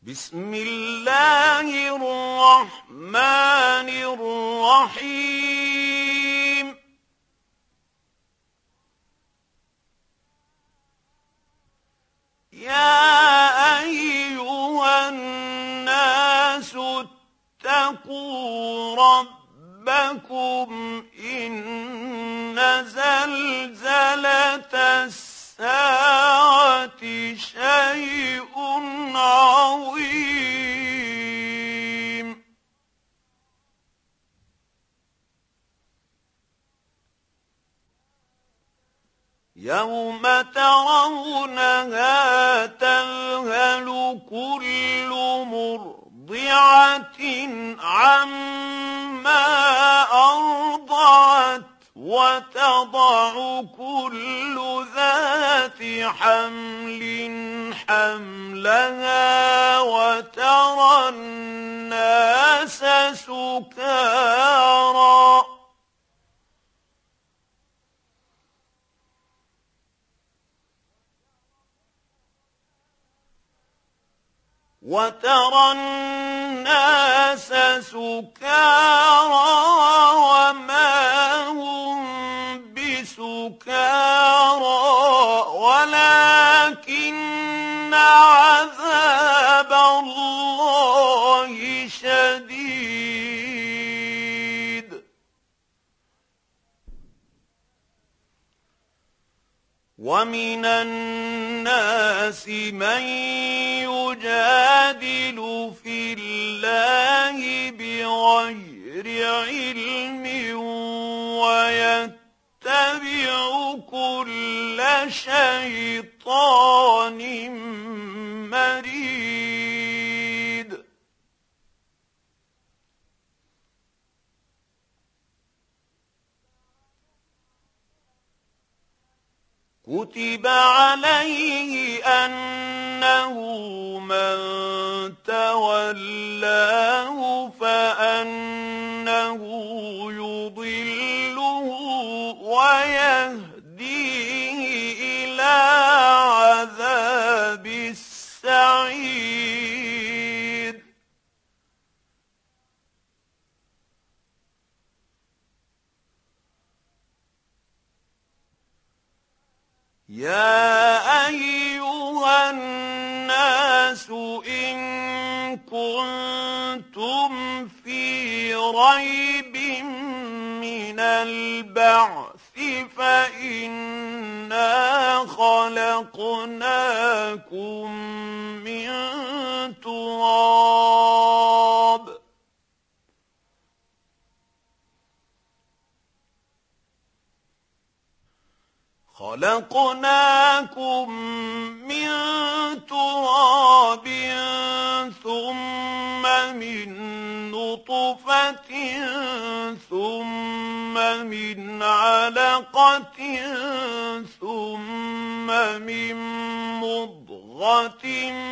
بسم الله الرحمن الرحيم يا أيها الناس اتقوا ربكم إن زلزلة الساعة شيء عظيم يوم ترونها تذهل كل مرضعة عما أرضعت وتضع كل ذات حمل حملها وترى الناس سكارى وما هم بسكارى ولكن عذاب الله شديد ومن الناس من يجادل في الله بغير علم ويتبع كل شيطان مريد كتب عليه أنه من تولاه فأنه يضله ويهديه إلى عذاب السعير يا أيها الناس إن كنتم في ريب من البعث فإنا خلقناكم من تراب ثم من نطفة ثم من علقة ثم من مضغة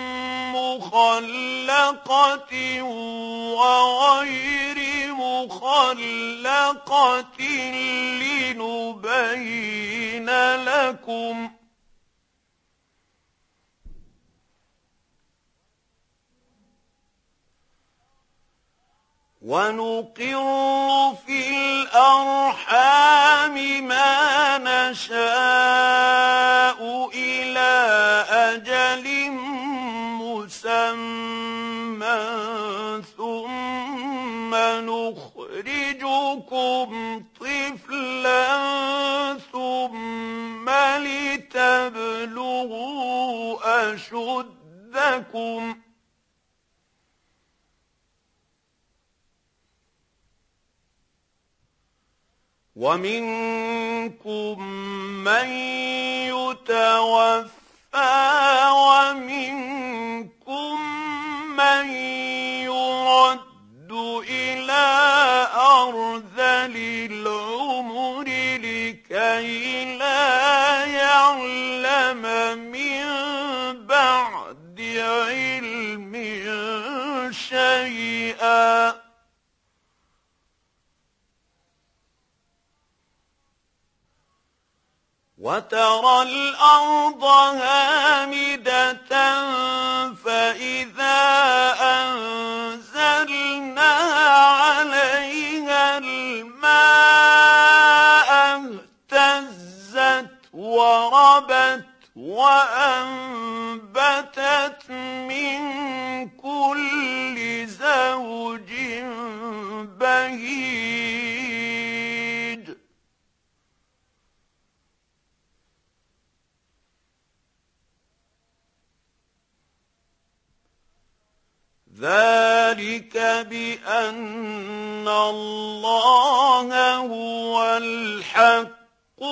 مخلقة وغير مخلقة لنبين لكم ونقر في الأرحام ما نشاء إلى أجل مسمى ثم نخرجكم طفلا ثم لتبلغوا أشدكم ومنكم من يتوفى ومنكم من يرد إلى أرذل العمر لكي لا يعلم من بعد علم شيئا وترى الأرض هامدة فإذا ذلك بأن الله هو الحق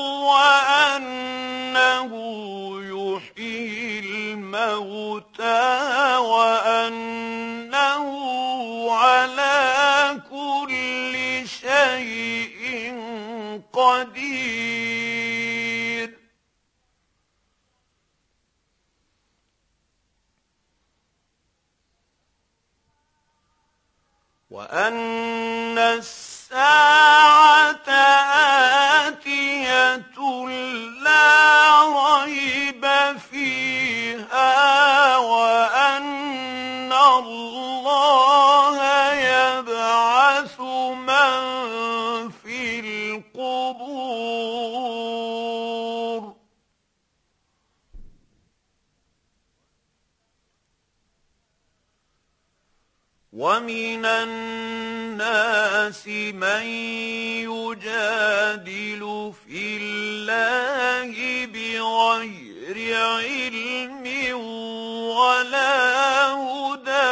وأنه يحيي الموتى وأنه على كل شيء قدير. وأن الساعة آتية لا ريب فيها وأن الله يبعث من في القبور. ومن الناس من يجادل في الله بغير علم ولا هدى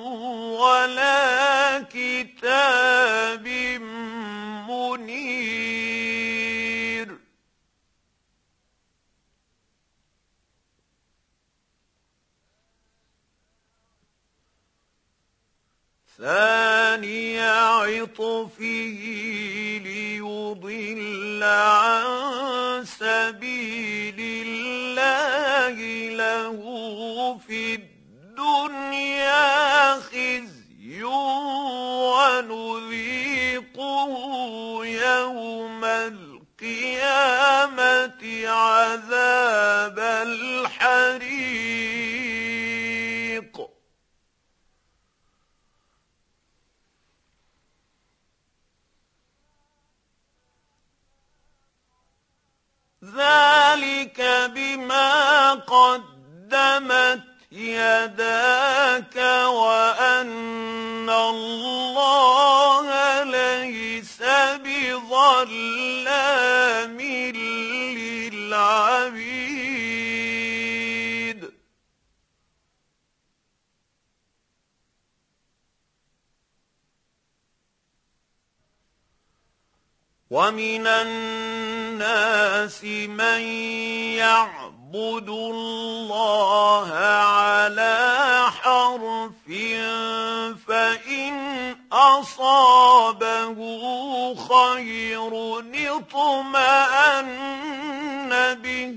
ولا كتاب منير. ثاني عطفه ليضل عن سبيل الله له في الدنيا خزي ونذيقه يوم القيامة عذاب الحريق. ذلك بما قدمت يداك وأن الله ليس بظلام للعبيد. ومن الناس من يعبد الله على حرف فإن أصابه خير اطمأن به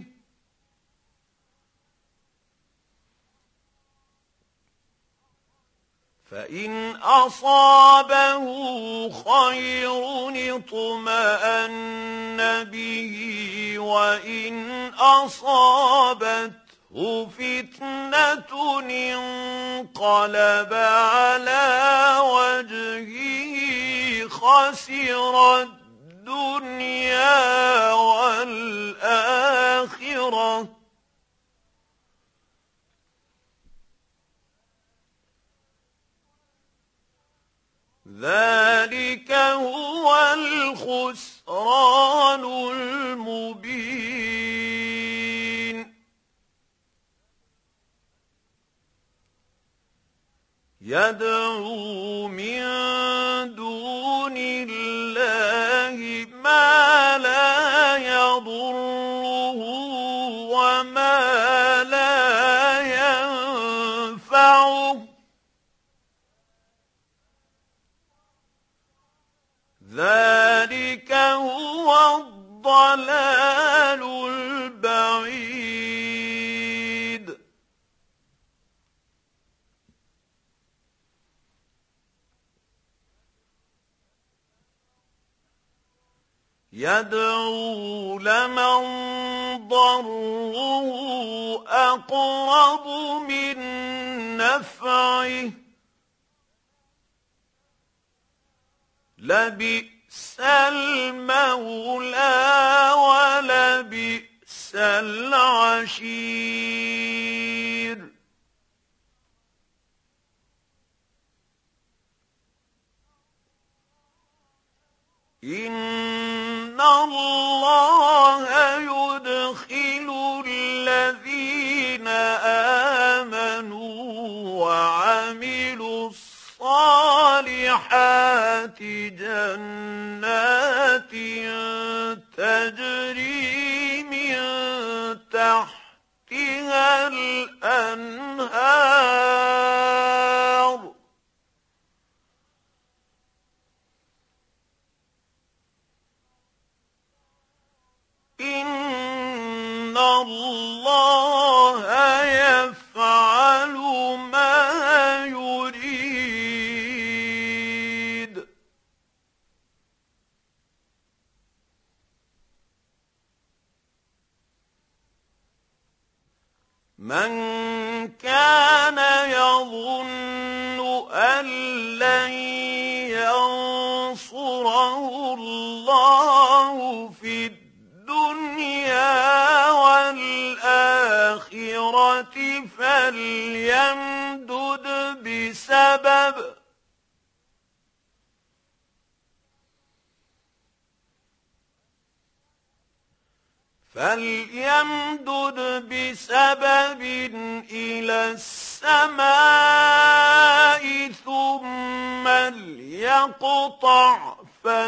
فإن أصابه خير اطمأن به وإن أصابته فتنة انقلب على وجهه خسر الدنيا والآخرة. ذلك هو الخسران المبين. يدعو من دون الله ما لا يضره وما لا ينفعه. ذلك هو الضلال البعيد. يدعو لمن ضره أقرب من نفعه لبئس المولى ولبئس العشير. إن الله يدخل الذين آمنوا وعملوا النهار إن الله يفعل ما يريد من كان يظن أن لن ينصره الله في الدنيا والآخرة فليمدد بسبب إلى السماء ثم ليقطع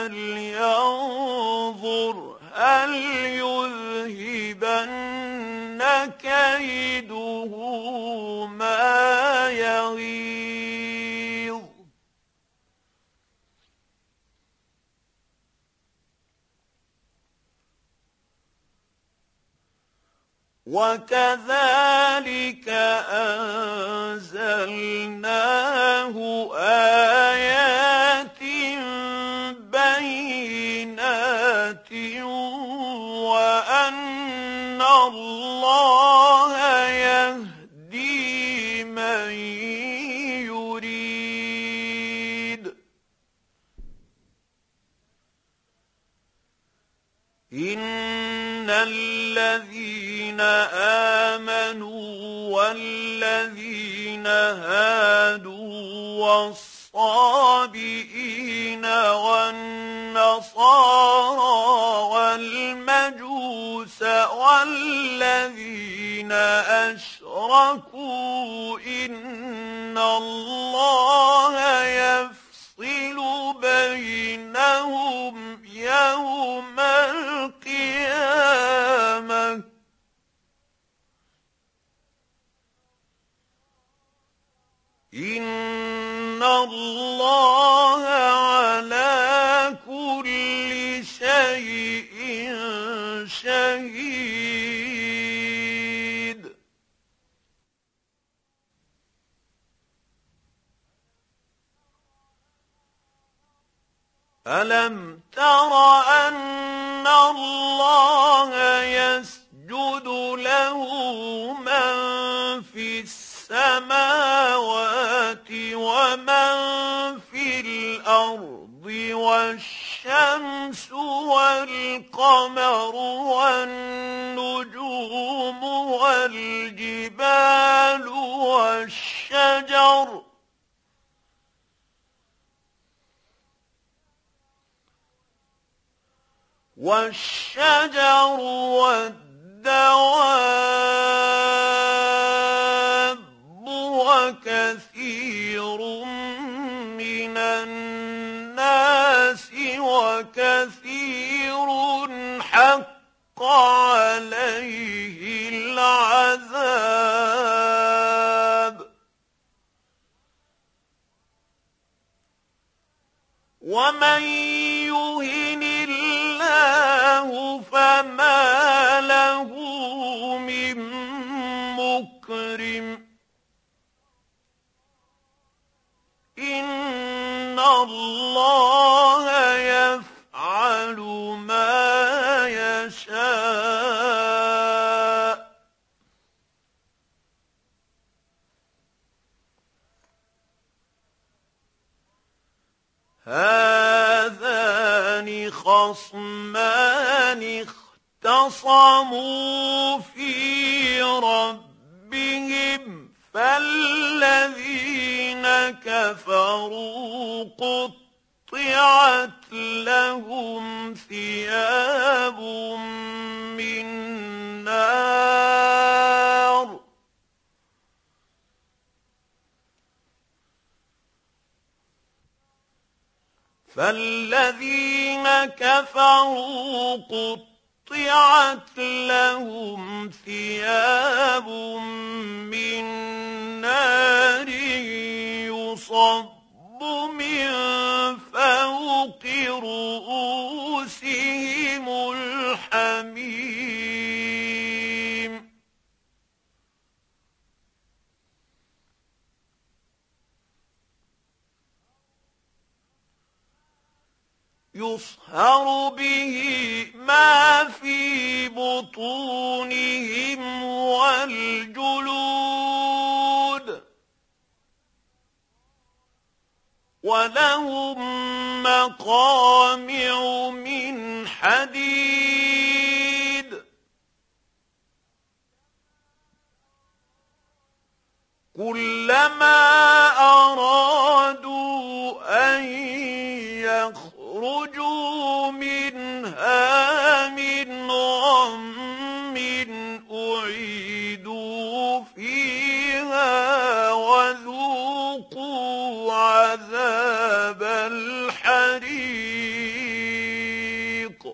فلينظر هل يذهبن كيده ما يغيظ وكذلك أنزلناه آيات بينات وأن الله يهدي من يريد إن الذين آمنوا والذين هادوا والصابئين والنصارى والمجوس والذين أشركوا إن الله يفصل بينهم يوم القيامة إن الله على كل شيء شهيد ألم تر أن الله يسجد له من في السماوات ومن في الأرض والشمس والقمر والنجوم والجبال والشجر والدواب وكثير من الناس وكثير حق عليه العذاب ومن يهن الله فما له من مكرم إن الله يفعل ما يشاء هذان خصمان اختصموا في ربهم فالذين كفروا قطعت لهم ثياب من نار فالذين كفروا قطعت لهم ثياب من يصهر به ما في بطونهم والجلود ولهم مقامع من حديد كلما أرادوا أن يخرجوا منها من غم أعيدوا فيها وذوقوا عذاب الحريق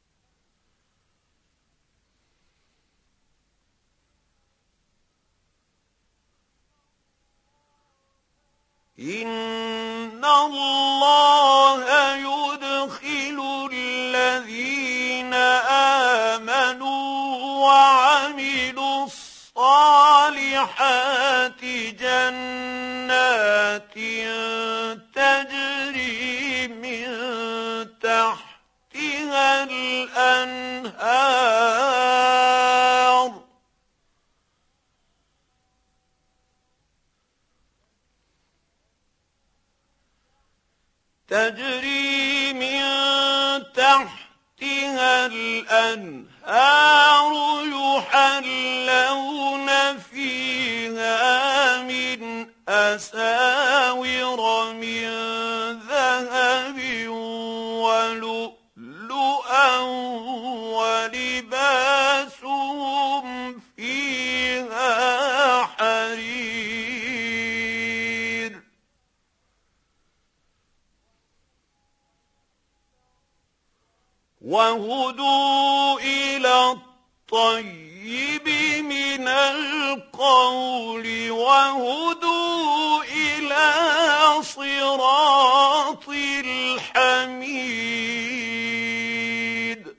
إن الله يدخل الذين آمنوا وعملوا الصالحات جنات تجري من تحتها الأنهار تجري من تحتها الأنهار يحلون فيها من أساور من ذهب ولؤلؤا ولباسهم فيها حرير وهدوا إلى الطيب من القول وهدوا إلى صراط الحميد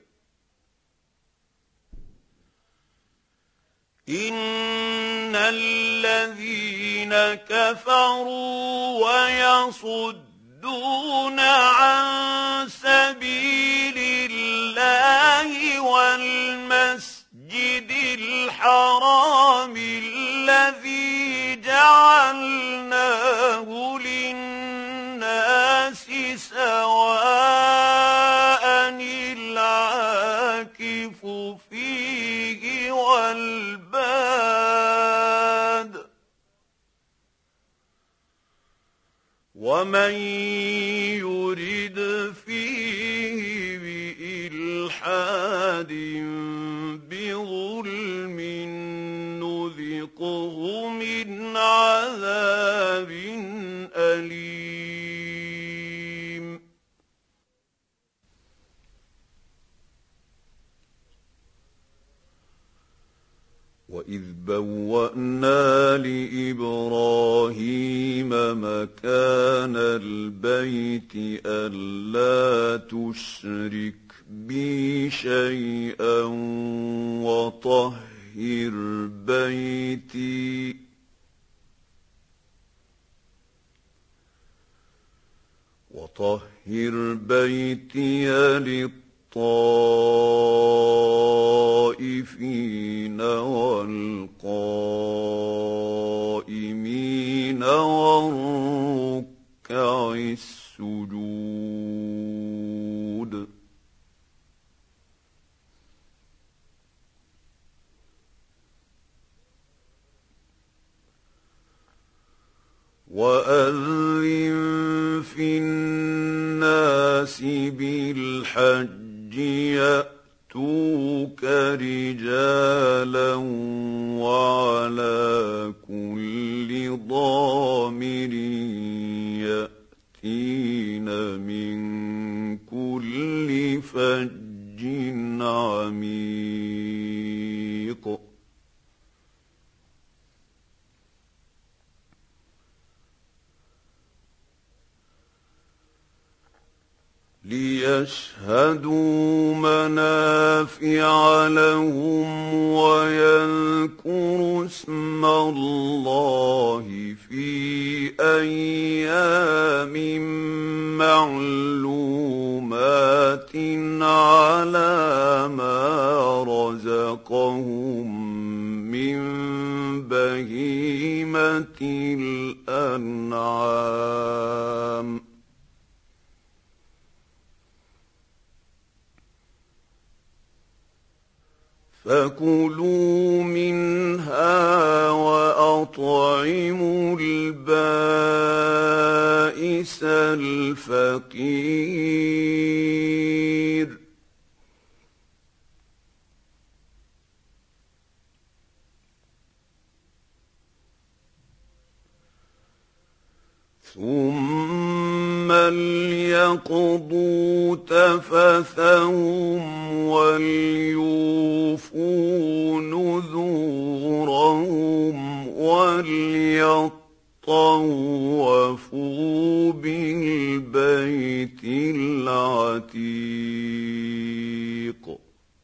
إن الذين كفروا ويصدون عن سبيل الله والمسجد الحرام الذي جعلناه للناس سواء العاكف فيه والباد ومن يرد فيه بإلحاد بظلم نذقه من عذاب أليم وإذ بوأنا لإبراهيم مكان البيت ألا تشرك بي شيئا وطهر بيتي للطائفين والقائمين والركع السجود وأذن في الناس بالحج يأتوك رجالا وعلى كل ضامر يأتين من كل فج عميق ليشهدوا منافع لهم ويذكروا اسم الله في أيام معلومات بهيمة الأنعام فكلوا منها وأطعموا البائس الفقير ثم ليقضوا تفثهم وليوفوا نذورهم وليطوفوا بالبيت العتيق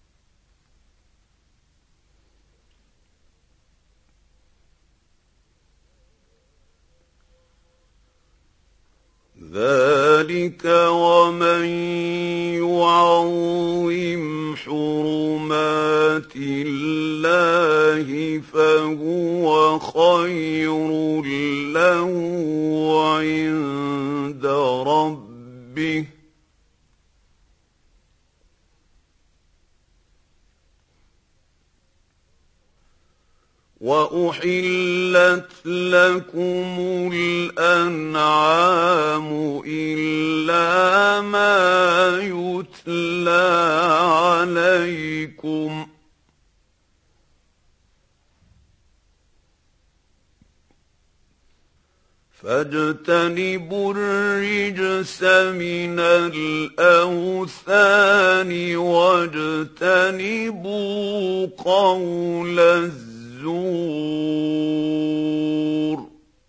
ذلك ومن يعظم حرمات الله فهو خير له عند ربه وأحلت لكم الأنعام إلا ما يتلى عليكم فاجتنبوا الرجس من الأوثان واجتنبوا قول الزور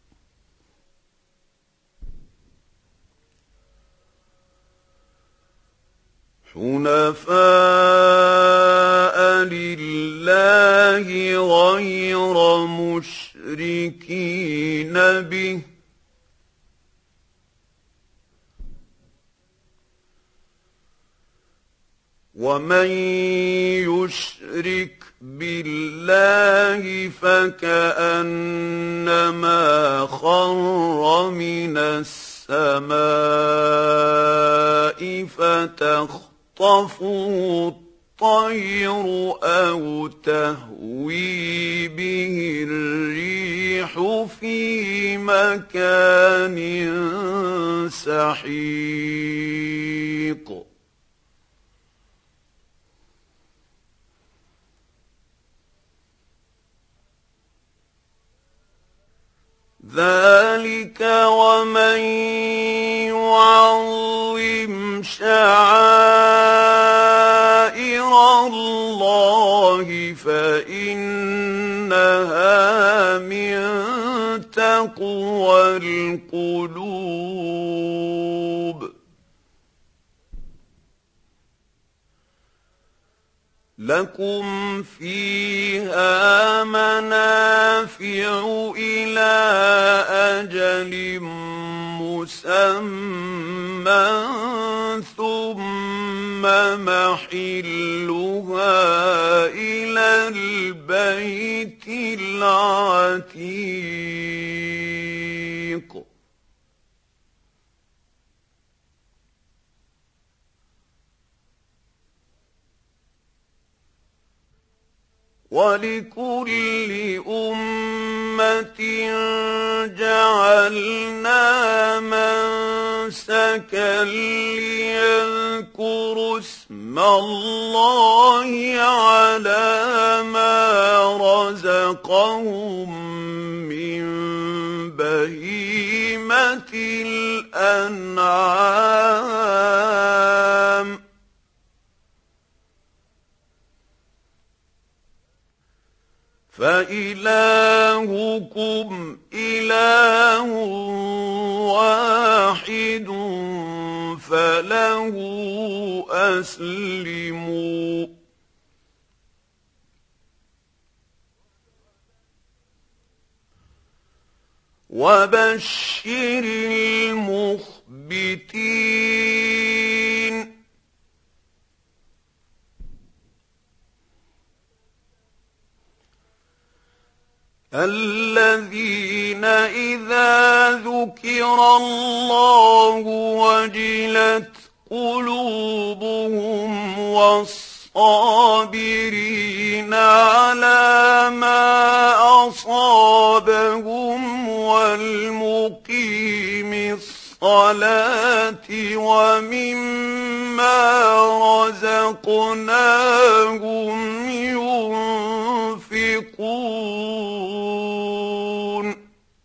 حنفاء لله غير مشركين به ومن يشرك بالله فكأنما خر من السماء فتخطفه الطير أو تهوي به الريح في مكان سحيق ذلك ومن يعظم شعائر الله فإنها من تقوى القلوب لكم فيها منافع إلى أجل مسمى ثم محلها إلى البيت العتيق ولكل أمة جعلنا منسكا ليذكروا اسم الله على ما رزقهم من بهيمة الأنعام فإلهكم إله واحد فله أسلموا وبشر المخبتين الذين إذا ذكر الله وجلت قلوبهم والصابرين على ما أصابهم والمقيم الصلاة ومما رزقناهم ينفقون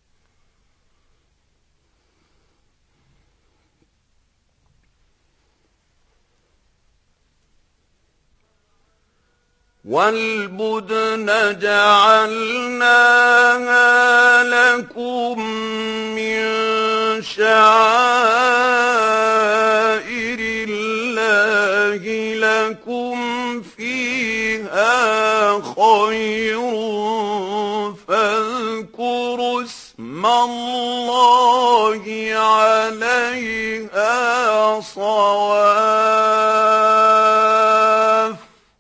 والبدن جعلناها لكم من شعائر الله لكم فيها خير فاذكروا اسم الله عليها صواف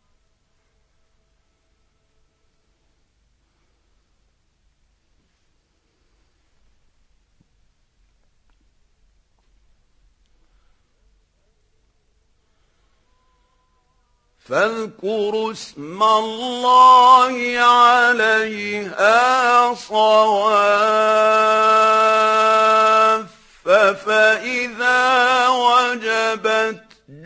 فاذكروا اسم الله عليها صواف فإذا وجبت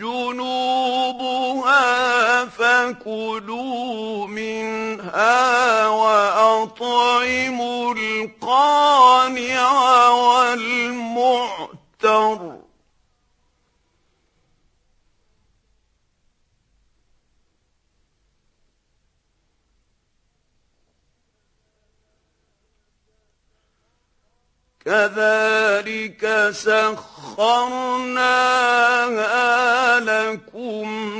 جنوبها فكلوا منها وأطعموا القانع والمعتر كذلك سخرناها لكم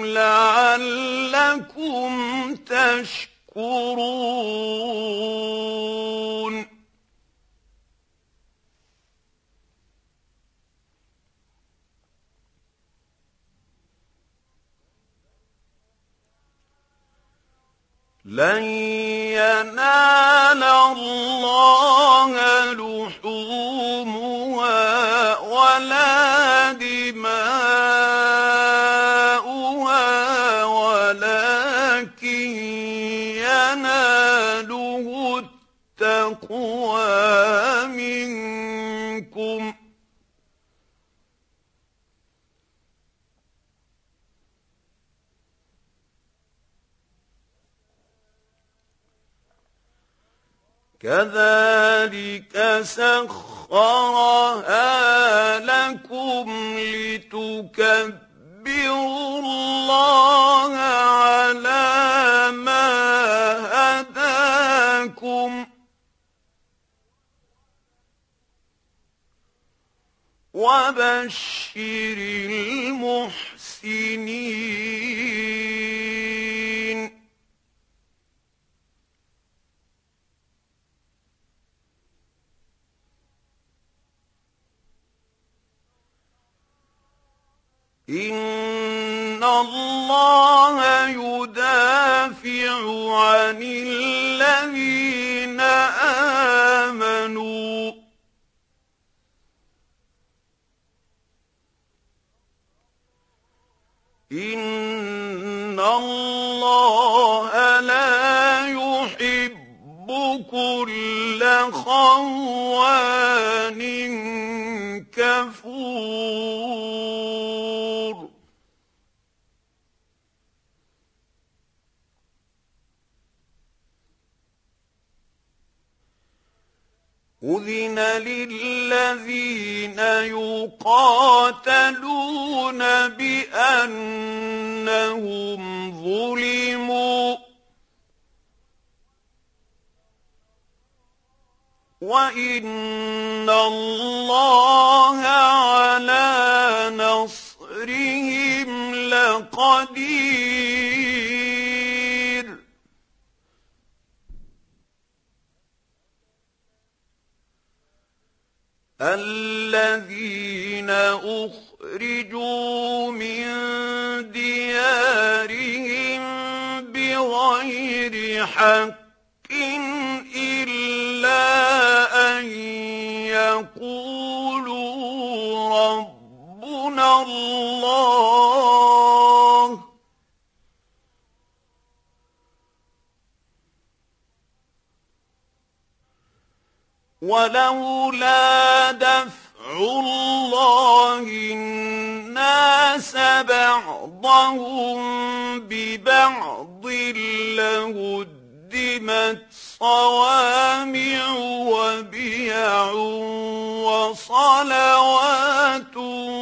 لعلكم تشكرون لن ينال الله لحومها ولا دماؤها ولكن يناله التقوى منكم كذلك سخرها لكم لتكبروا الله على ما هداكم وبشر المحسنين إن الله يدافع عن الذين آمنوا إن الله لا يحب كل خوان كفور أذن للذين يقاتلون بأنهم ظلموا وإن الله على نصرهم لقدير الذين أخرجوا من ديارهم بغير حق إلا يقولوا ربنا الله ولولا دفع الله الناس بعضهم ببعض لهدمت صوامع وبيع وصلوات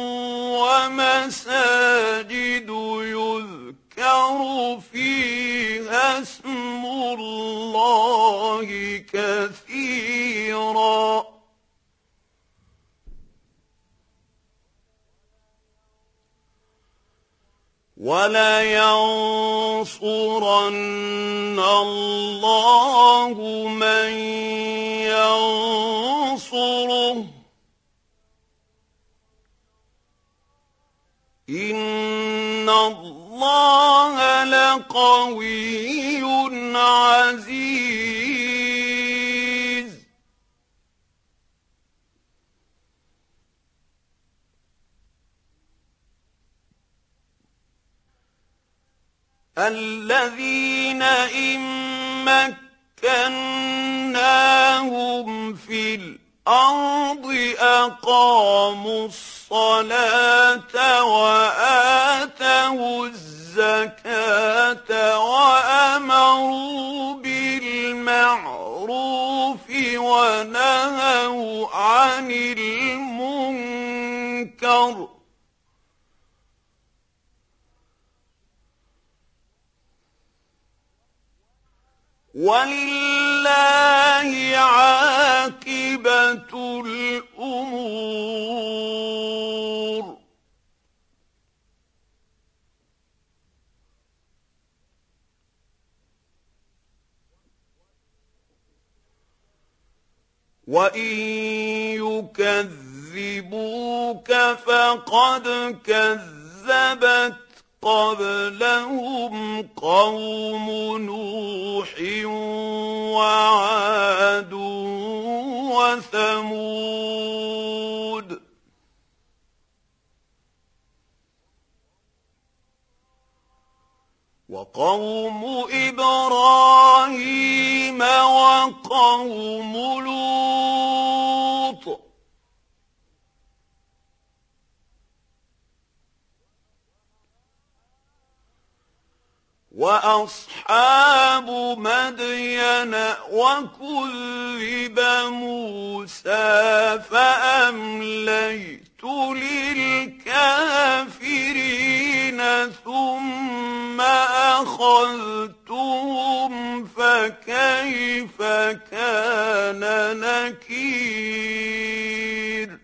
ومساجد يذكر فيها اسم الله كثيرا وَلَيَنصُرَنَّ اللَّهُ مَن يَنصُرُهُ ۗ إِنَّ اللَّهَ لَقَوِيٌّ عَزِيزٌ. الَّذِينَ إِن مَّكَّنَّاهُمْ فِي الْأَرْضِ أَقَامُوا الصَّلَاةَ وَآتَوُا الزَّكَاةَ وَأَمَرُوا بِالْمَعْرُوفِ وَنَهَوْا عَنِ الْمُنكَرِ ۚ وَلِلَّهِ عَاقِبَةُ الْأُمُورِ. وَإِن يُكَذِّبُوكَ فَقَدْ كَذَّبَتْ قَبْلَهُمْ قَوْمُ نُوحٍ وَعَادٌ وَثَمُودُ وَقَوْمُ إِبْرَاهِيمَ وَقَوْمُ لُوطٍ وَأَصْحَابُ مَدْيَنَ وَكُذِّبَ مُوسَىٰ فَأَمْلَيْتُ لِلْكَافِرِينَ ثُمَّ أَخَذْتُهُمْ فَكَيْفَ كَانَ نَكِيرِ.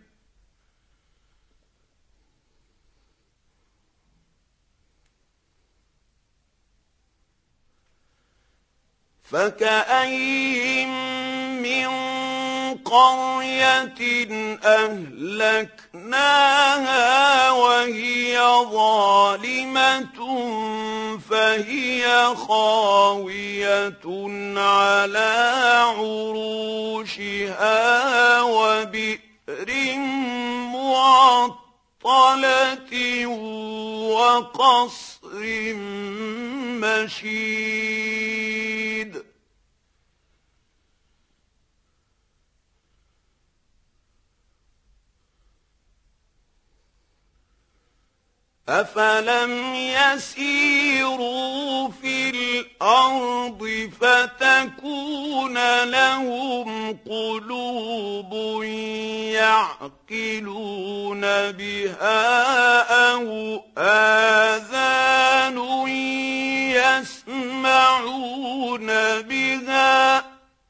فَكَأَيِّن مِّن قَرْيَةٍ أَهْلَكْنَاهَا وَهِيَ ظَالِمَةٌ فَهِيَ خَاوِيَةٌ عَلَىٰ عُرُوشِهَا وَبِئْرٍ مُّعَطَّلَةٍ وَقَصْرٍ مَّشِيدٍ. أَفَلَمْ يَسِيرُوا فِي الْأَرْضِ فَتَكُونَ لَهُمْ قُلُوبٌ يَعْقِلُونَ بِهَا أَوْ آذَانٌ يَسْمَعُونَ بِهَا ۖ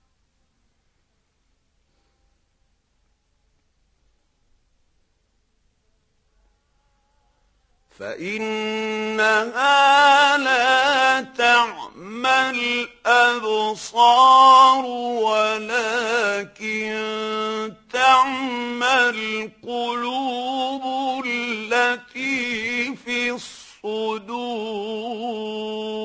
فَإِنَّهَا لَا تَعْمَى الْأَبْصَارُ وَلَٰكِن تَعْمَى الْقُلُوبُ الَّتِي فِي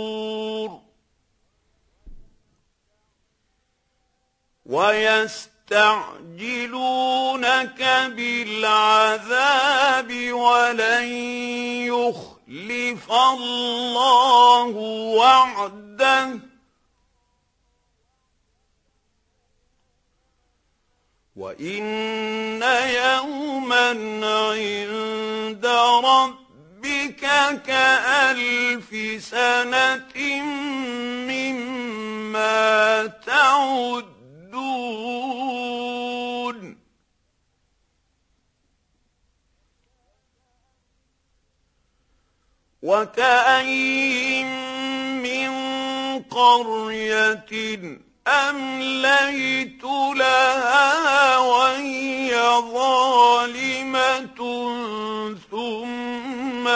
الصُّدُورِ. وَيَسْتَعْجِلُونَكَ يستعجلونك بالعذاب ولن يخلف الله وعده وإن يوما عند ربك كألف سنة مما تعدون وكأين من قرية أمليت لها وهي ظالمة ثم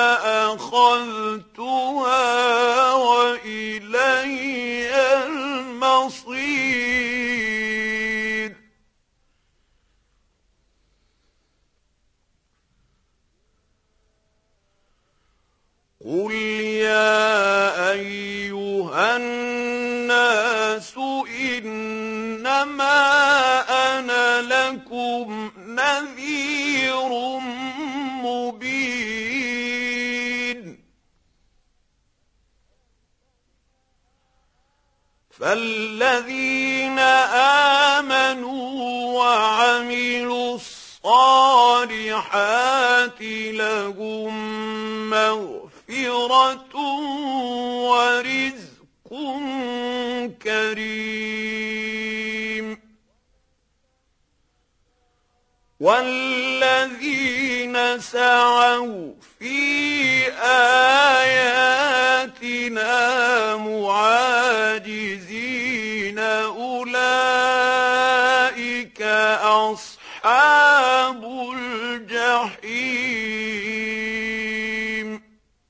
أخذتها وإلي المصير قل يا أيها الناس إنما أنا لكم نذير مبين فالذين آمنوا وعملوا الصالحات لهم مغفرة ورزق كريم والذين سعوا في آياتنا معاجزين أولئك أصحاب الجحيم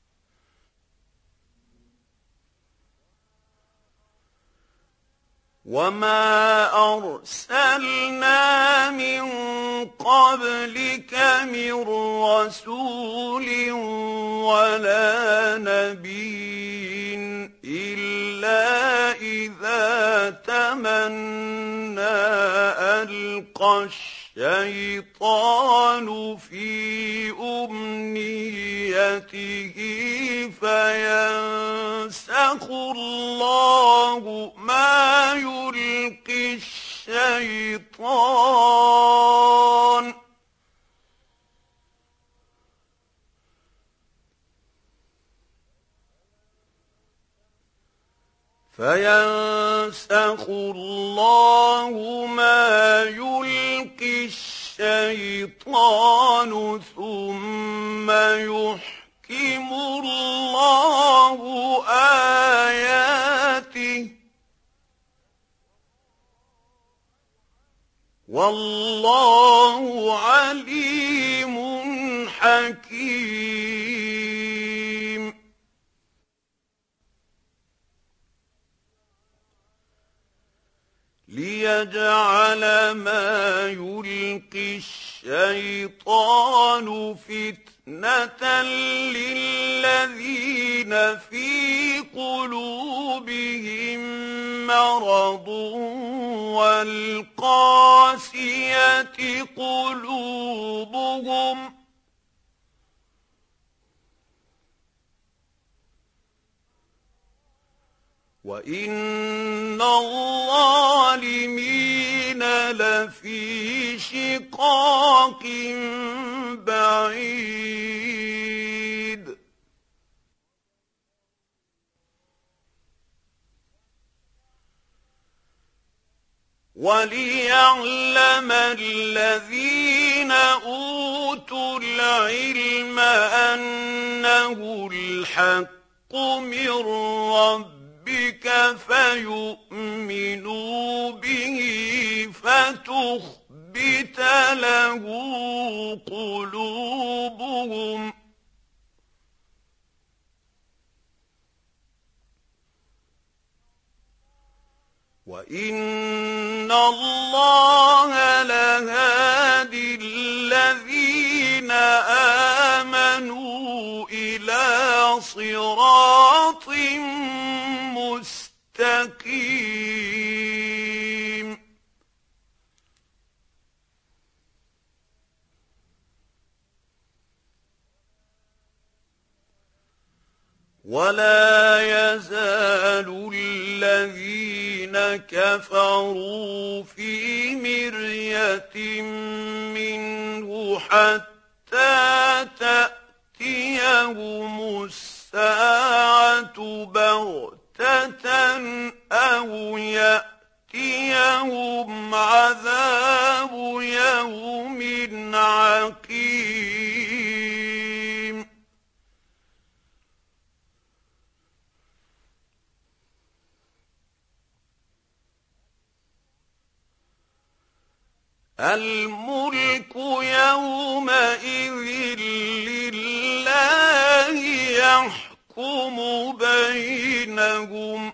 وما أرسلنا من قبلك من رسول ولا نبي إلا إذا تمنى ألقى الشيطان في أمنيته فينسخ الله ما يلقي الشيطان فينسخ الله ما يلقي الشيطان ثم يحكم الله آياته والله عليم حكيم ليجعل ما يلقي الشيطان فتنة للذين في قلوبهم مرض والقاسية قلوبهم وإن الظالمين لفي شقاق بعيد وليعلم الذين أوتوا العلم أنه الحق من ربك فيؤمنوا به فتخبت له قلوبهم وإن الله لهادي الذين آمنوا إلى صراط مستقيم ولا يزال الذين كفروا في مرية منه حتى تأتيهم الساعة بغتة أو يأتيهم عذاب يوم عقيم الملك يومئذ لله يحكم بينهم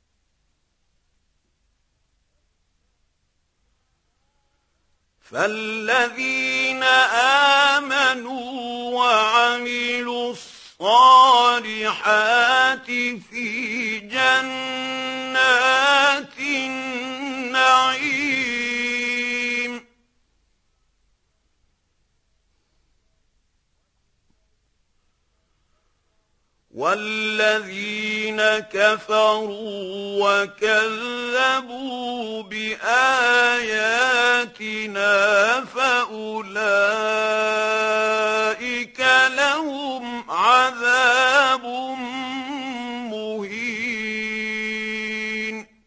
فالذين آمنوا وعملوا الصالحات في جنات النعيم والذين كفروا وكذبوا بآياتنا فأولئك لهم عذاب مهين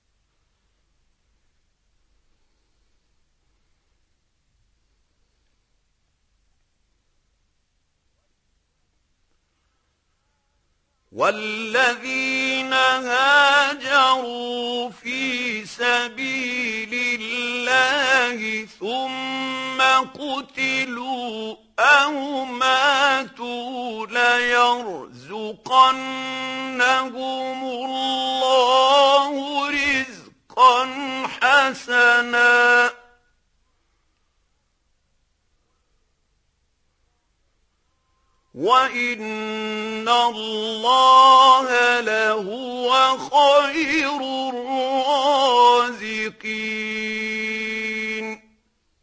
والذين هاجروا في سبيل الله ثم قتلوا أو ماتوا ليرزقنهم الله رزقا حسنا وإن الله لهو خير الرازقين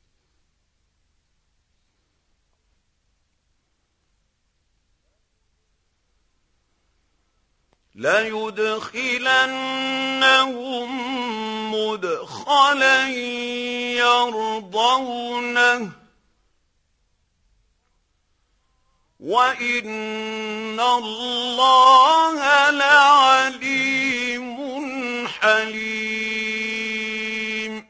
ليدخلنهم مدخلا يرضونه وإن الله لعليم حليم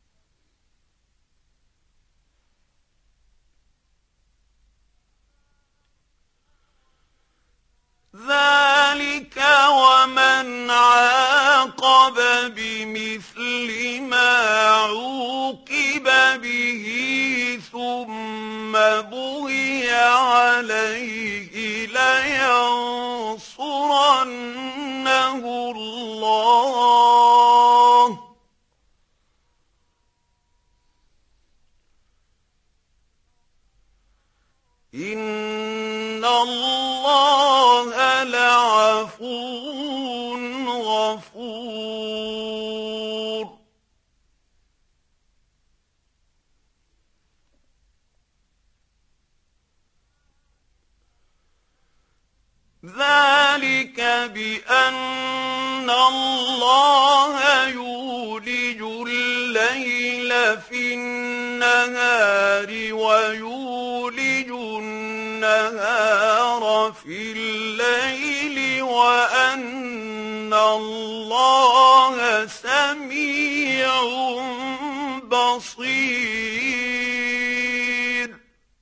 ذلك ومن عاقب بمثل ما عوقب به ثم بغي عليه لينصرنه الله إن الله لعفو غفور ذلك بأن الله يولج الليل في النهار ويولج النهار في الليل وأن الله سميع بصير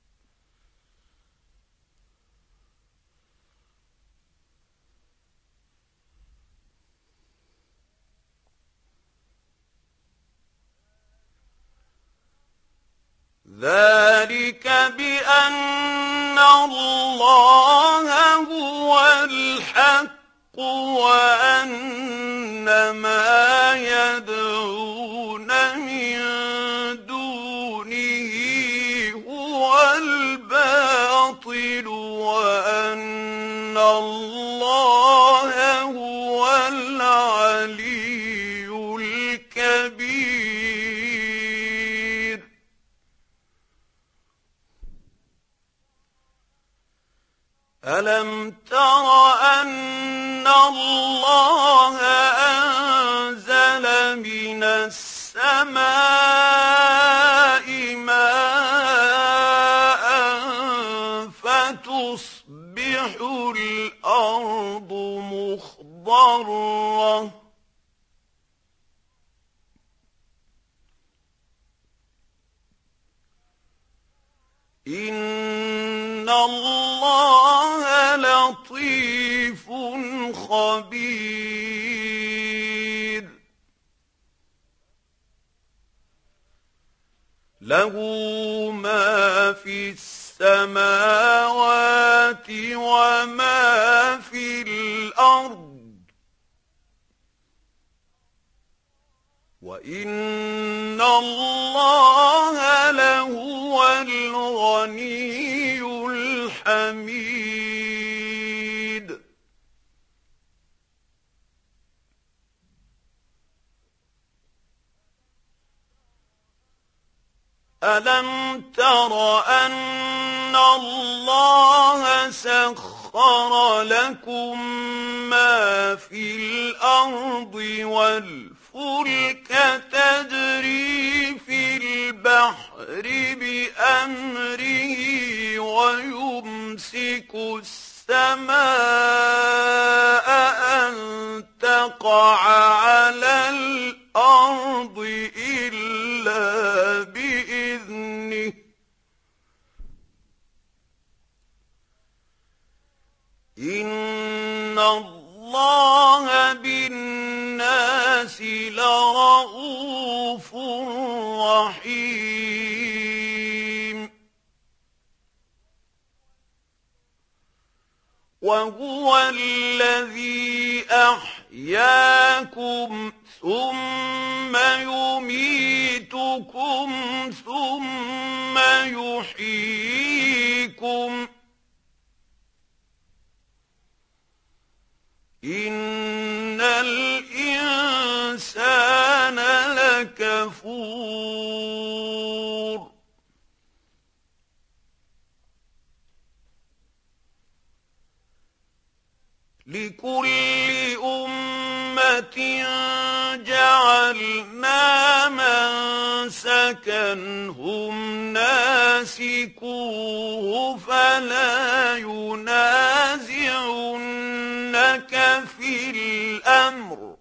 ذلك بأن الله هو الحق وأن ما يدعون من دونه هو الباطل وأن الله هو العلي الكبير أَلَمْ تَرَ أَنَّ اللَّهَ أَنزَلَ مِنَ السَّمَاءِ مَاءً فَتُصْبِحُ الْأَرْضُ مُخْضَرَّةً ۗ إِنَّ اللَّهَ لَطِيفٌ خَبِيرٌ لَّهُ مَا فِي السَّمَاوَاتِ وَمَا فِي الْأَرْضِ ۗ وَإِنَّ اللَّهَ لَهُوَ الْغَنِيُّ الْحَمِيدُ أَلَمْ تَرَ أَنَّ اللَّهَ سَخَّرَ لَكُم مَّا فِي الْأَرْضِ وَالْفُلْكَ تَجْرِي فِي الْبَحْرِ بِأَمْرِهِ وَيُمْسِكُ السَّمَاءَ أَن تَقَعَ عَلَى الْأَرْضِ إِلَّا بِإِذْنِهِ ۗ إِنَّ اللَّهَ بِالنَّاسِ لَرَءُوفٌ رَّحِيمٌ وَهُوَ الَّذِي أَحْيَاكُمْ ثُمَّ يُمِيتُكُمْ ثُمَّ يُحْيِيكُمْ ۗ إِنَّ الْإِنسَانَ لَكَفُورٌ لِكُلِّ أُمَّةٍ جَعَلْنَا مَنسَكًا هُمْ نَاسِكُوهُ فَلَا يُنَازِعُنَّكَ فِي الْأَمْرِ ۚ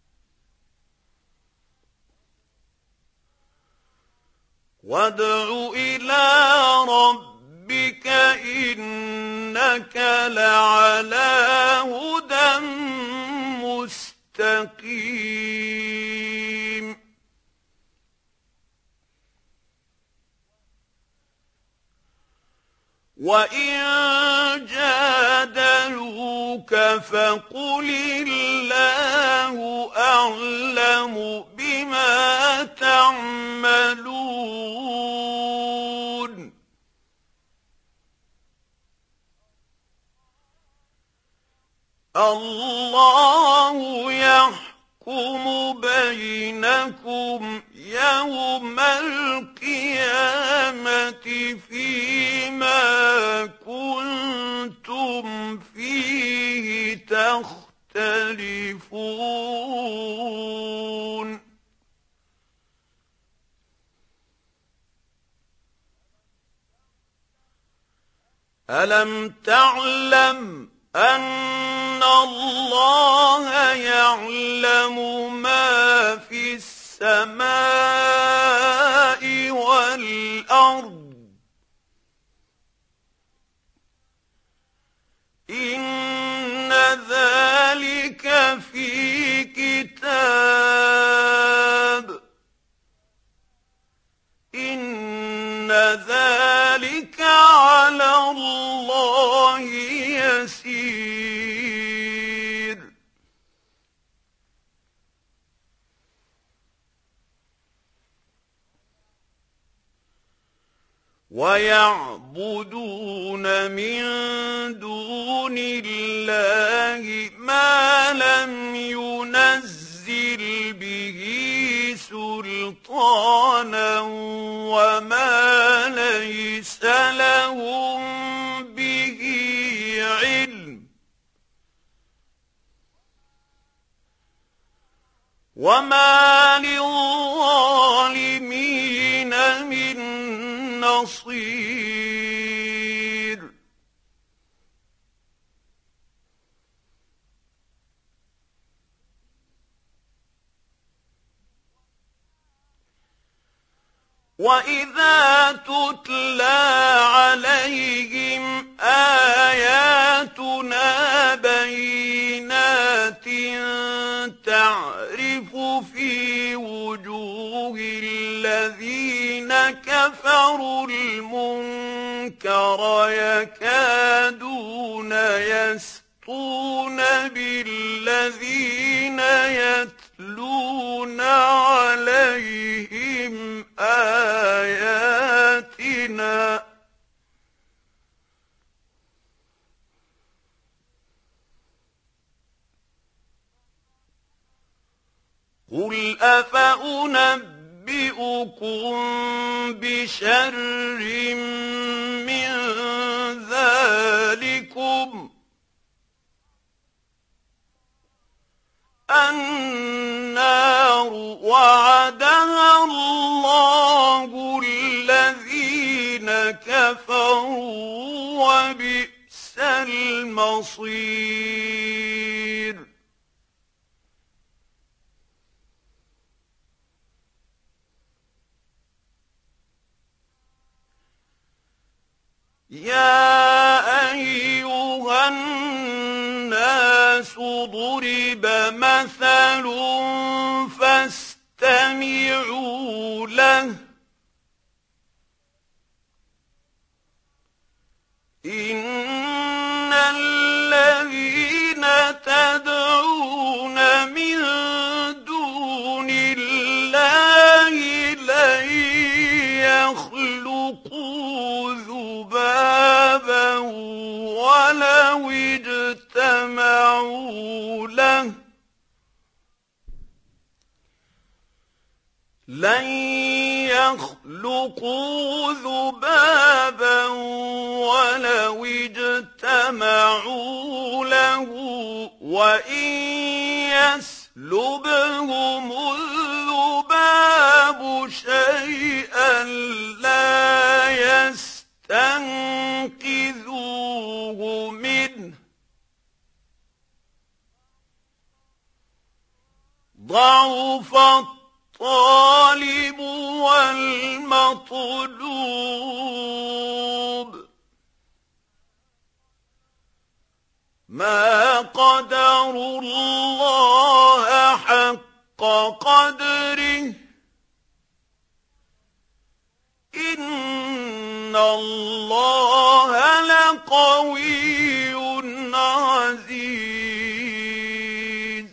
وَادْعُ إِلَىٰ رَبِّكَ إِنَّكَ لَعَلَىٰ هُدًى مُّسْتَقِيمٍ وَإِن جَادَلُوكَ فَقُلِ اللَّهُ أَعْلَمُ بِمَا تَعْمَلُونَ اللَّهُ يَحْكُمُ بَيْنَكُمْ يَوْمَ الْقِيَامَةِ فِيمَا كُنتُمْ فِيهِ تَخْتَلِفُونَ أَلَمْ تَعْلَمْ أَنَّ اللَّهَ يَعْلَمُ مَا فِي السَّمَاءِ وَالْأَرْضِ ۗ إِنَّ ذَلِكَ فِي كِتَابٍ ۚ إِنَّ ذَلِكَ عَلَى اللَّهِ يَسِيرٌ وَيَعْبُدُونَ مِن دُونِ اللَّهِ مَا لَمْ يُنَزِّلْ بِهِ سُلْطَانًا وَمَا لَيْسَ لَهُم بِهِ وما للظالمين من نصير وإذا تتلى عليهم آياتنا بينات تعرف في وجوه الذين كفروا المنكر يكادون يسطون بالذين يتلون عليهم آياتنا قل أفأنبئكم بشر من ذلكم النار وعدها الله الذين كفروا وبئس المصير يا أيها الناس ضرب مثل فاستمعوا له إن الذين تدعون من دون الله لن يخلقوا ذبابا ولو اجتمعوا له لن يخلقوا ذبابا ولو اجتمعوا له وإن يسلبهم الذباب شيئا لا يستنقذوه منه ضعف الطالب والمطلوب ما قدروا الله حق قدره إن الله لقوي عزيز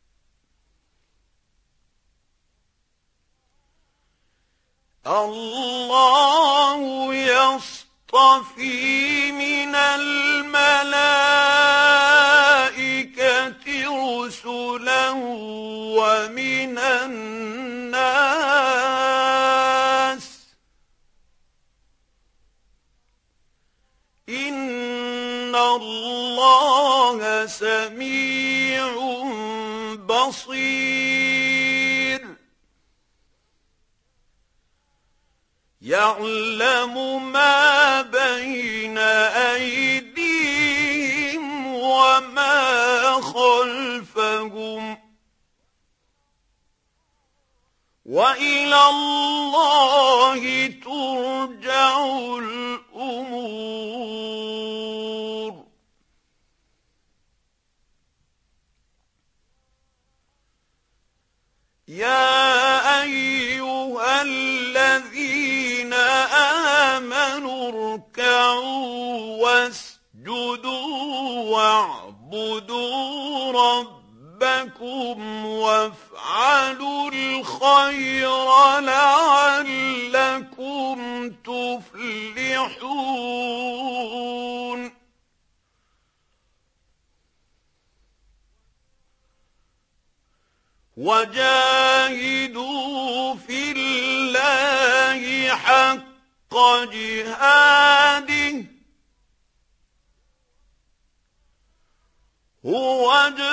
الله يصطفي من الملائكة رسلا ومن الناس إن الله سميع بصير يعلم ما بين أيديهم وما خلفهم وإلى الله ترجع الأمور يا أيها الذين آمنوا اركعوا واسجدوا واعبدوا ربكم وافعلوا الخير لعلكم تفلحون وجاهدوا في الله حق جهاده هو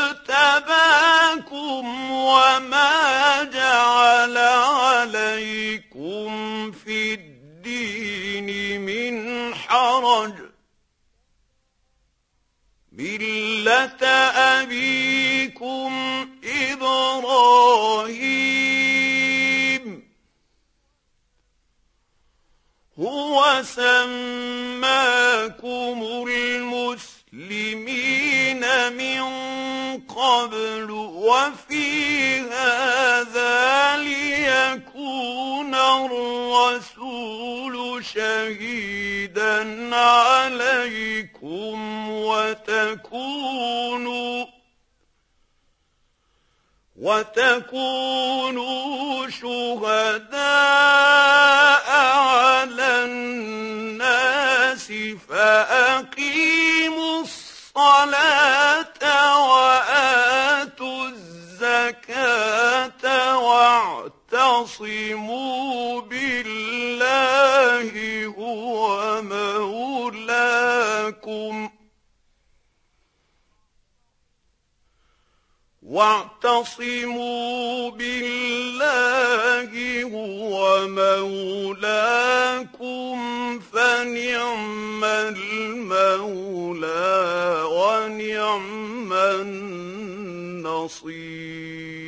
اجتباكم وما جعل عليكم في الدين من حرج ملة أبيكم إبراهيم هو سماكم المسلمين من قبل وفي هذا ليكون الرسول شهيدا عليكم وتكونوا شهداء على الناس فأقيموا الصلاة وآتوا الزكاة واعتصموا بالله هو مولاكم فنعم المولى ونعم النصير.